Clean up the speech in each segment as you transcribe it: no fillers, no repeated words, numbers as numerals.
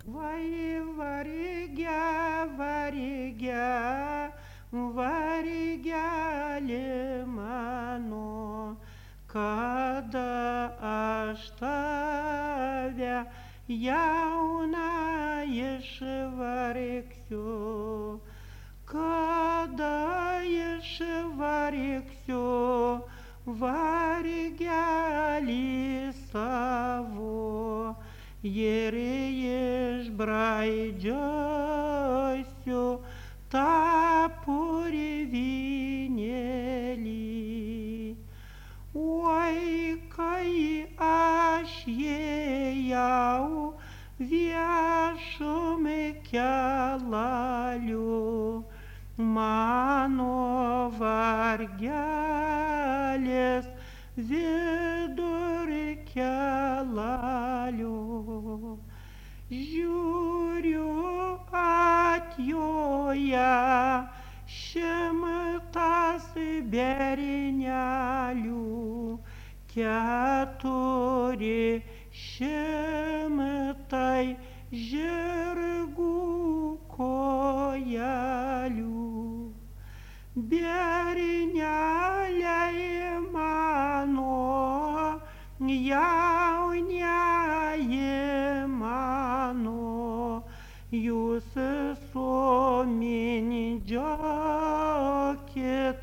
Vai varge, varge, vargelė mano, kada aš tave jauną išvargsiu, kada išvargsiu vargelį savo ir išbraidžiosiu tą purvynėlį. Oi, kai aš ėjau viešum kelaliu, mano vargelis vidur kelaliu. Žiūriu atjoja šimtas bernelių, 400 žirgų kojelių. Berneliai mano, jaunieji mano, jūs sumindžiokit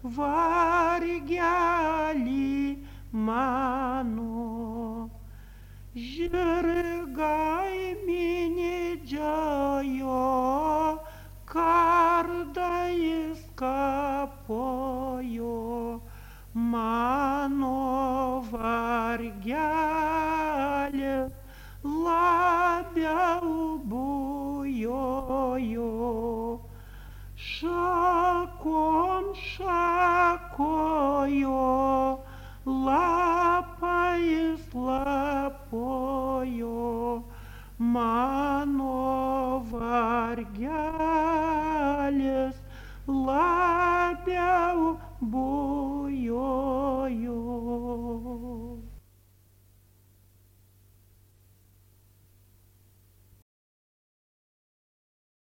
vargelį mano. Žirgai mindžiojo, kardais kapojo, mano vargelis labiau bujojo. Šakom šakojo, lapais lapojo, mano vargelis labiau bujojo.